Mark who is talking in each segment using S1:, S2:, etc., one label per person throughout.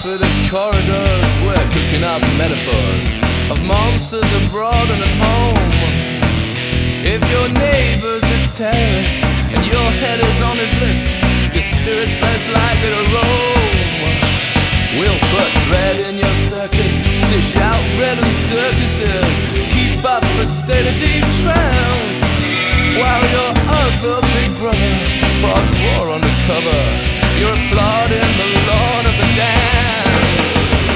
S1: carpeted corridors, we're cooking up metaphors of monsters abroad and at home. If your neighbor's a terrorist and your head is on his list, your spirit's less likely to roam. We'll put dread in your circuits, dish out bread and circuses, keep up a state of deep trance, while your other big brother plots war undercover. You're applauding the Lord of the Dance.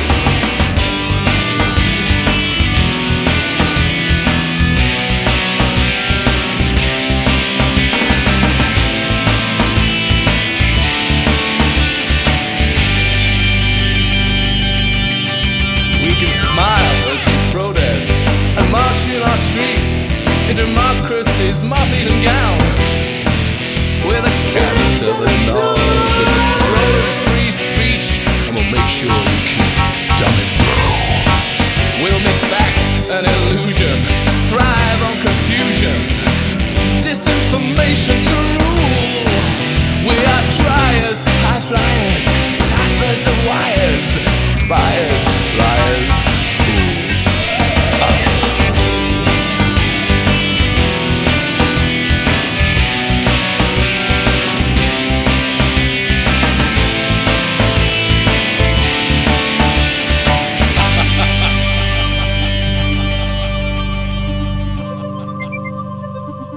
S1: We can smile as we protest and march in our streets in democracy's moth-eaten gown, with a cancer that gnaws at the